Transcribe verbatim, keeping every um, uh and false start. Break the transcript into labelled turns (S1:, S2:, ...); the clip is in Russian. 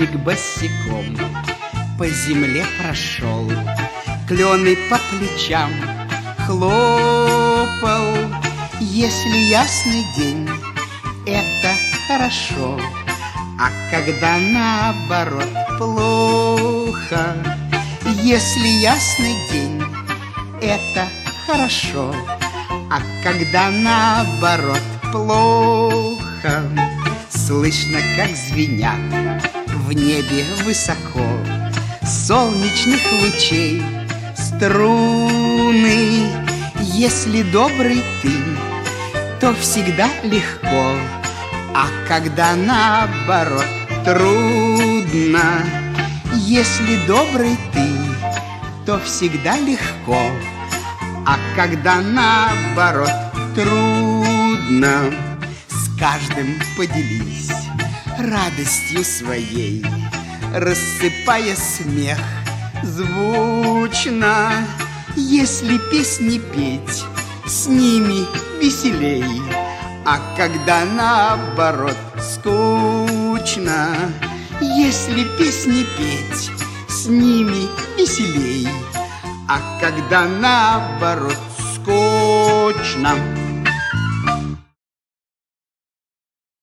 S1: Дождик босиком по земле прошел, клены по плечам хлопал. Если ясный день, это хорошо, а когда наоборот плохо. Если ясный день, это хорошо, а когда наоборот плохо. Слышно, как звенят в небе высоко солнечных лучей струны. Если добрый ты, то всегда легко, а когда наоборот трудно. Если добрый ты, то всегда легко, а когда наоборот трудно. С каждым поделись радостью своей, рассыпая смех звучно. Если песни петь, с ними веселей, а когда наоборот скучно. Если песни петь, с ними веселей, а когда наоборот скучно.